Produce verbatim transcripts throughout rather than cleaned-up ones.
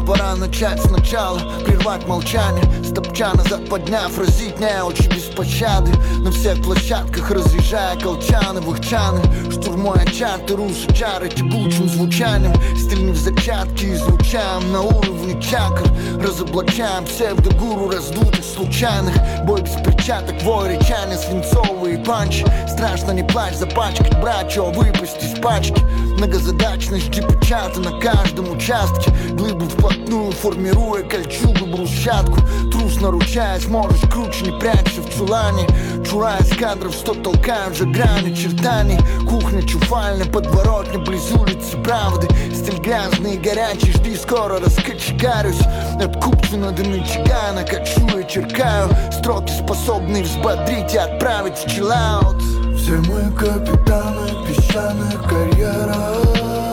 пора начать сначала, прервать молчание, стопча назад подняв, разить не очи без пощады. На всех площадках разъезжая колчаны в их чаны, штурмуя чарты, рушат чары тягучим звучанием. Стиль не в зачатке, излучаем на уровне чакр, разоблачаем псевдогуру раздутых случайных. Бой без перчаток, вой речания, свинцовые панчи. Страшно не плачь, запачкать братья, выпасть из пачки. Многозадачность печаты на каждом участке, глыбу вплотную формируя кольчугу, брусчатку. Трус наручаясь, можешь круче, не прячься в чулане. Чураясь кадров, что толкают за грани чертаний. Кухня чуфальная, подворотня близ улицы правды. Стиль грязный и горячий, жди, скоро раскочегарюсь. От Купчина до Мичигана качу и черкаю строки, способные взбодрить и отправить в чиллаут. Все мы капитаны песчаных карьерах.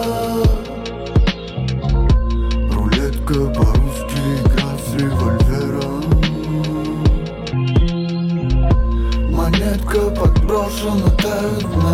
Рулетка по-русски, игра с револьвером. Монетка подброшена, тает на